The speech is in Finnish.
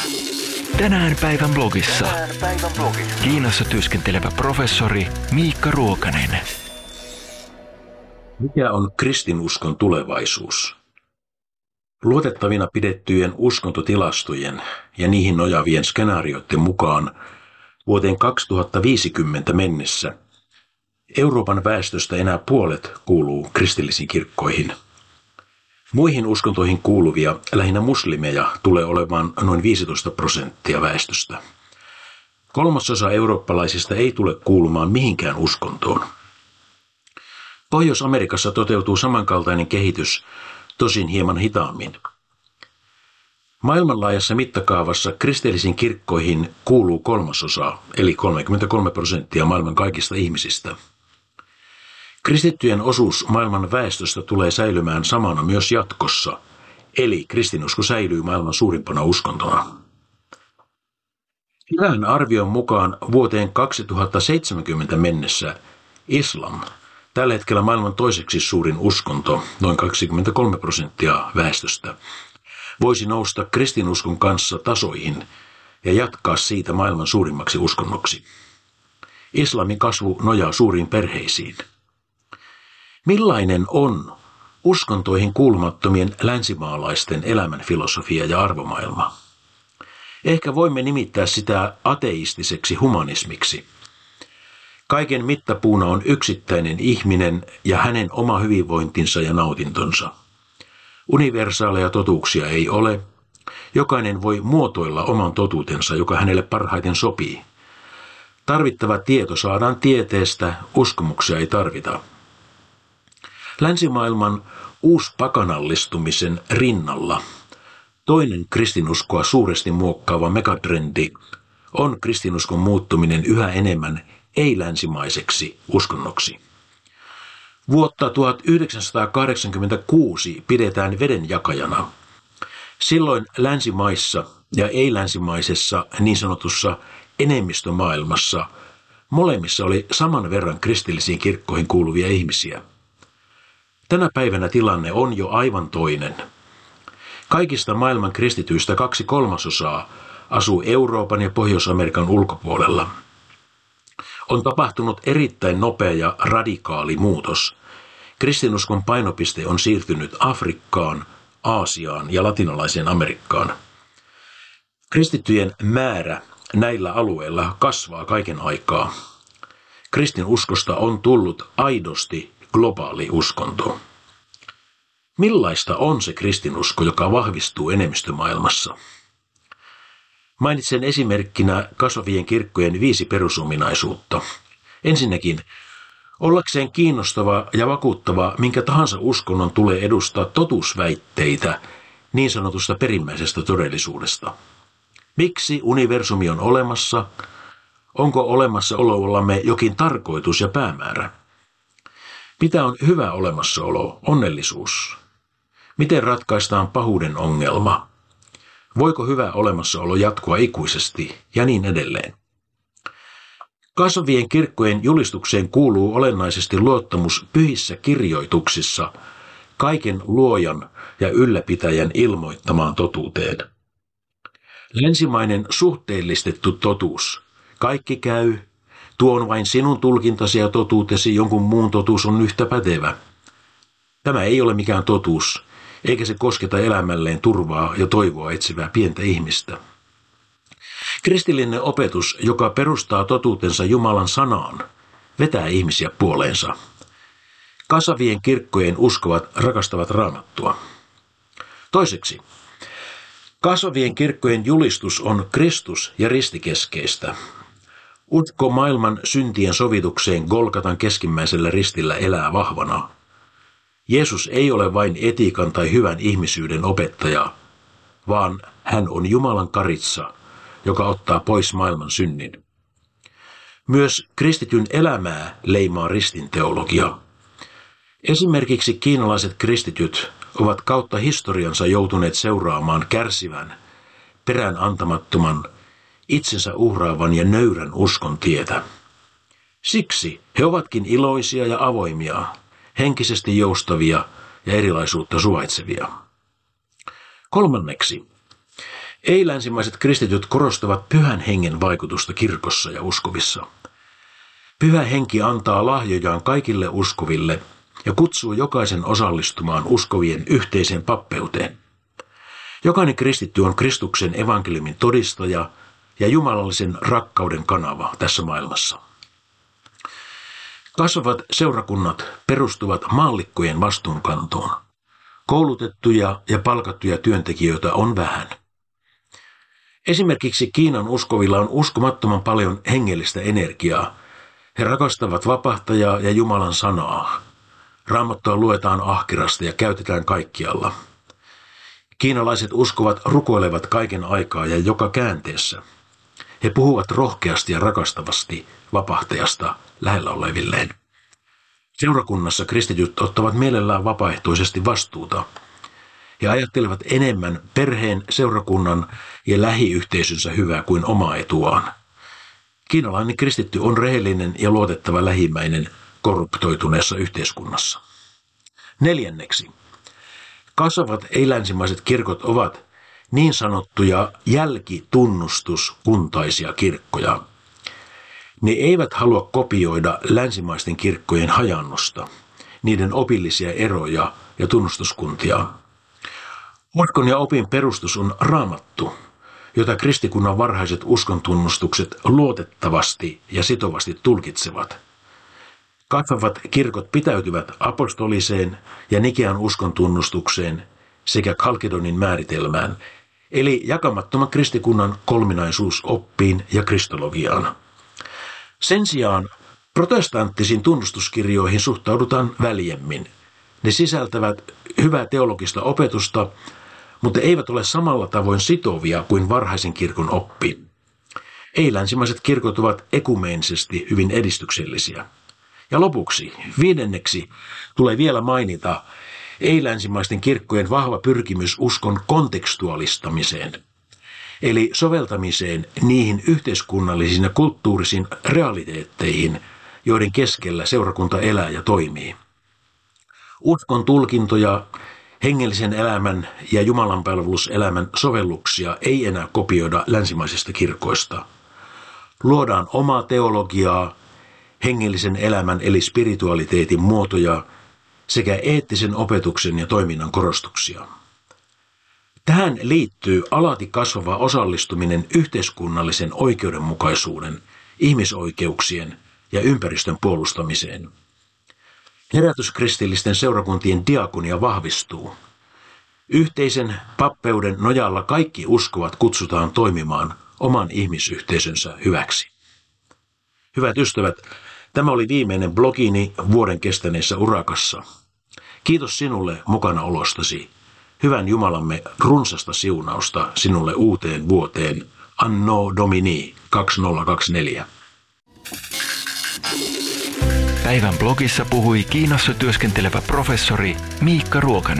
Tänään päivän blogissa. Kiinassa työskentelevä professori Miikka Ruokanen. Mikä on kristinuskon tulevaisuus? Luotettavina pidettyjen uskontotilastojen ja niihin nojaavien skenaarioiden mukaan vuoteen 2050 mennessä Euroopan väestöstä enää puolet kuuluu kristillisiin kirkkoihin. Muihin uskontoihin kuuluvia, lähinnä muslimeja, tulee olemaan noin 15% väestöstä. 1/3 eurooppalaisista ei tule kuulumaan mihinkään uskontoon. Pohjois-Amerikassa toteutuu samankaltainen kehitys, tosin hieman hitaammin. Maailmanlaajassa mittakaavassa kristillisiin kirkkoihin kuuluu 1/3, eli 33% maailman kaikista ihmisistä. Kristittyjen osuus maailman väestöstä tulee säilymään samana myös jatkossa, eli kristinusko säilyy maailman suurimpana uskontona. Hyvän arvion mukaan vuoteen 2070 mennessä islam, tällä hetkellä maailman toiseksi suurin uskonto, noin 23% väestöstä, voisi nousta kristinuskon kanssa tasoihin ja jatkaa siitä maailman suurimmaksi uskonnoksi. Islamin kasvu nojaa suuriin perheisiin. Millainen on uskontoihin kuulumattomien länsimaalaisten elämänfilosofia ja arvomaailma? Ehkä voimme nimittää sitä ateistiseksi humanismiksi. Kaiken mittapuuna on yksittäinen ihminen ja hänen oma hyvinvointinsa ja nautintonsa. Universaaleja totuuksia ei ole. Jokainen voi muotoilla oman totuutensa, joka hänelle parhaiten sopii. Tarvittava tieto saadaan tieteestä, uskomuksia ei tarvita. Länsimaailman uuspakanallistumisen rinnalla toinen kristinuskoa suuresti muokkaava megatrendi on kristinuskon muuttuminen yhä enemmän ei-länsimaiseksi uskonnoksi. Vuotta 1986 pidetään vedenjakajana. Silloin länsimaissa ja ei-länsimaisessa niin sanotussa enemmistömaailmassa molemmissa oli saman verran kristillisiin kirkkoihin kuuluvia ihmisiä. Tänä päivänä tilanne on jo aivan toinen. Kaikista maailman kristityistä 2/3 asuu Euroopan ja Pohjois-Amerikan ulkopuolella. On tapahtunut erittäin nopea ja radikaali muutos. Kristinuskon painopiste on siirtynyt Afrikkaan, Aasiaan ja latinalaiseen Amerikkaan. Kristittyjen määrä näillä alueilla kasvaa kaiken aikaa. Kristinuskosta on tullut aidosti globaali uskonto. Millaista on se kristinusko, joka vahvistuu enemmistömaailmassa? Mainitsen esimerkkinä kasvavien kirkkojen 5 perusominaisuutta. Ensinnäkin, ollakseen kiinnostava ja vakuuttava minkä tahansa uskonnon tulee edustaa totuusväitteitä niin sanotusta perimmäisestä todellisuudesta. Miksi universumi on olemassa? Onko olemassaolollamme jokin tarkoitus ja päämäärä? Mitä on hyvä olemassaolo, onnellisuus? Miten ratkaistaan pahuuden ongelma? Voiko hyvä olemassaolo jatkua ikuisesti ja niin edelleen? Kasvavien kirkkojen julistukseen kuuluu olennaisesti luottamus pyhissä kirjoituksissa kaiken luojan ja ylläpitäjän ilmoittamaan totuuteen. Länsimainen suhteellistettu totuus, kaikki käy, tuo on vain sinun tulkintasi ja totuutesi, jonkun muun totuus on yhtä pätevä. Tämä ei ole mikään totuus, eikä se kosketa elämälleen turvaa ja toivoa etsivää pientä ihmistä. Kristillinen opetus, joka perustaa totuutensa Jumalan sanaan, vetää ihmisiä puoleensa. Kasvavien kirkkojen uskovat rakastavat Raamattua. Toiseksi, kasvavien kirkkojen julistus on Kristus- ja ristikeskeistä. Usko maailman syntien sovitukseen Golgatan keskimmäisellä ristillä elää vahvana. Jeesus ei ole vain etiikan tai hyvän ihmisyyden opettaja, vaan hän on Jumalan karitsa, joka ottaa pois maailman synnin. Myös kristityn elämää leimaa ristinteologia. Esimerkiksi kiinalaiset kristityt ovat kautta historiansa joutuneet seuraamaan kärsivän, perään antamattoman, itsensä uhraavan ja nöyrän uskon tietä. Siksi he ovatkin iloisia ja avoimia, henkisesti joustavia ja erilaisuutta suvaitsevia. Kolmanneksi, Ei-länsimaiset kristityt korostavat pyhän hengen vaikutusta kirkossa ja uskovissa. Pyhä henki antaa lahjojaan kaikille uskoville ja kutsuu jokaisen osallistumaan uskovien yhteiseen pappeuteen. Jokainen kristitty on Kristuksen evankeliumin todistaja ja jumalallisen rakkauden kanava tässä maailmassa. Kasvavat seurakunnat perustuvat maallikkojen vastuunkantoon. Koulutettuja ja palkattuja työntekijöitä on vähän. Esimerkiksi Kiinan uskovilla on uskomattoman paljon hengellistä energiaa. He rakastavat vapahtajaa ja Jumalan sanaa. Raamattua luetaan ahkerasti ja käytetään kaikkialla. Kiinalaiset uskovat rukoilevat kaiken aikaa ja joka käänteessä. He puhuvat rohkeasti ja rakastavasti vapahtajasta lähellä olevilleen. Seurakunnassa kristityt ottavat mielellään vapaaehtoisesti vastuuta. He ajattelevat enemmän perheen, seurakunnan ja lähiyhteisönsä hyvää kuin omaa etuaan. Kiinalainen kristitty on rehellinen ja luotettava lähimmäinen korruptoituneessa yhteiskunnassa. 4. Kasvavat ei-länsimaiset kirkot ovat niin sanottuja jälkitunnustuskuntaisia kirkkoja. Ne eivät halua kopioida länsimaisten kirkkojen hajannusta, niiden opillisia eroja ja tunnustuskuntia. Uskon ja opin perustus on Raamattu, jota kristikunnan varhaiset uskontunnustukset luotettavasti ja sitovasti tulkitsevat. Kasvavat kirkot pitäytyvät apostoliseen ja Nikean uskontunnustukseen sekä Kalkedonin määritelmään, eli jakamattoman kristikunnan kolminaisuusoppiin ja kristologiaan. Sen sijaan protestanttisiin tunnustuskirjoihin suhtaudutaan väljemmin. Ne sisältävät hyvää teologista opetusta, mutta eivät ole samalla tavoin sitovia kuin varhaisen kirkon oppi. Ei-länsimaiset kirkot ovat ekumeenisesti hyvin edistyksellisiä. Ja lopuksi, 5. tulee vielä mainita ei-länsimaisten kirkkojen vahva pyrkimys uskon kontekstualistamiseen, eli soveltamiseen niihin yhteiskunnallisiin ja kulttuurisiin realiteetteihin, joiden keskellä seurakunta elää ja toimii. Uskon tulkintoja, hengellisen elämän ja jumalanpalveluselämän sovelluksia ei enää kopioida länsimaisista kirkoista. Luodaan omaa teologiaa, hengellisen elämän eli spiritualiteetin muotoja sekä eettisen opetuksen ja toiminnan korostuksia. Tähän liittyy alati kasvava osallistuminen yhteiskunnallisen oikeudenmukaisuuden, ihmisoikeuksien ja ympäristön puolustamiseen. Herätyskristillisten seurakuntien diakonia vahvistuu. Yhteisen pappeuden nojalla kaikki uskovat kutsutaan toimimaan oman ihmisyhteisönsä hyväksi. Hyvät ystävät, tämä oli viimeinen blogini vuoden kestäneessä urakassa. Kiitos sinulle mukanaolostasi. Hyvän Jumalamme runsasta siunausta sinulle uuteen vuoteen. Anno Domini 2024. Päivän blogissa puhui Kiinassa työskentelevä professori Miikka Ruokanne.